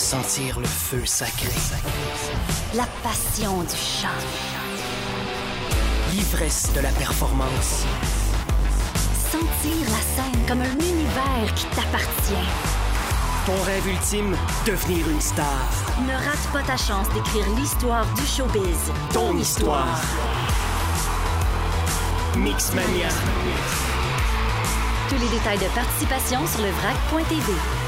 Sentir le feu sacré. La passion du chant. L'ivresse de la performance. Sentir la scène comme un univers qui t'appartient. Ton rêve ultime, devenir une star. Ne rate pas ta chance d'écrire l'histoire du showbiz. Ton histoire. Mixmania. Tous les détails de participation sur le vrac.tv.